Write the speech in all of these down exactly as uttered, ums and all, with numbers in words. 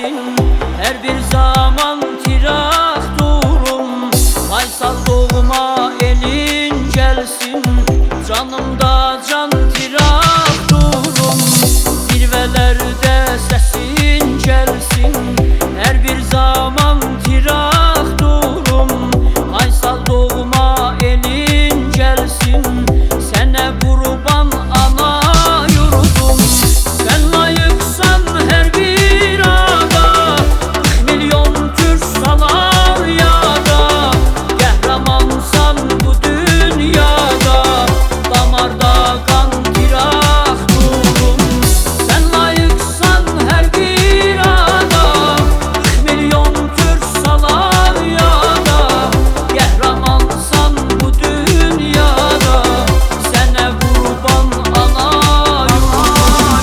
gelsin. Her bir zaman tirakturum, Faysal doğma elin gelsin. Canımda can tirakturum, zirvelerde sesin gelsin. Her bir zaman tirakturum, Faysal doğma elin gelsin. Sene kurban ana yurdum, sen layıksan her bir ada. Kırk milyon Türk salar yada, kahramansan bu dünyada. Damarda kan tirakturum, sen layıksan her bir ada. Kırk milyon Türk salar yada, kahramansan bu dünyada. Sene kurban ana yurdum.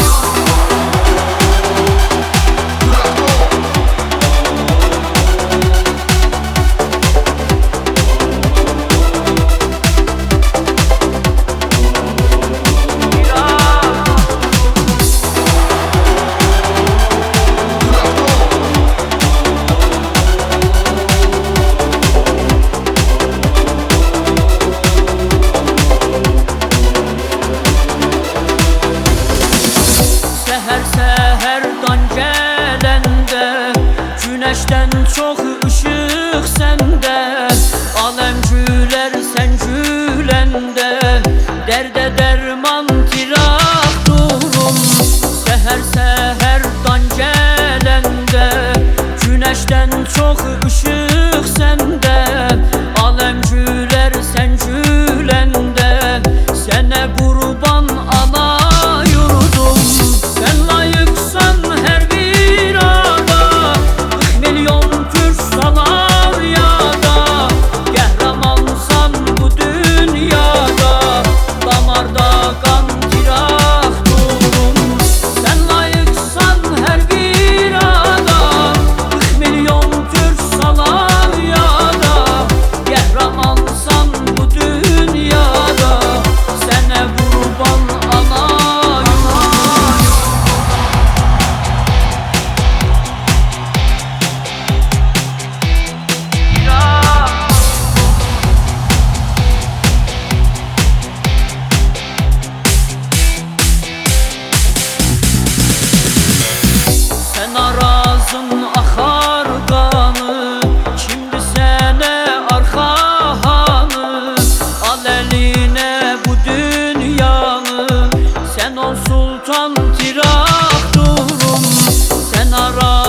Seher seherdan gelende, güneşten çok ışık sende. Alem güler sen gülende, derde derman tirakturum. Seher seherdan gelende, güneşten çok ışık sende. Alem güler sen gülende, sene kurban ana yurdum. Sen layıksan her bir ada, kırk milyon Türk salar yada. Kahramansan bu dünyada, damarda kan tirakturum. Sen layıksan her bir ada, kırk milyon Türk salar yada. Kahramansan bu dünyada, sene kurban ana yurdum. Sen arazın akar kanı, şimdi sene arka hanı. Al eline bu dünyanı, sen ol sultan tirakturum. Sen arazın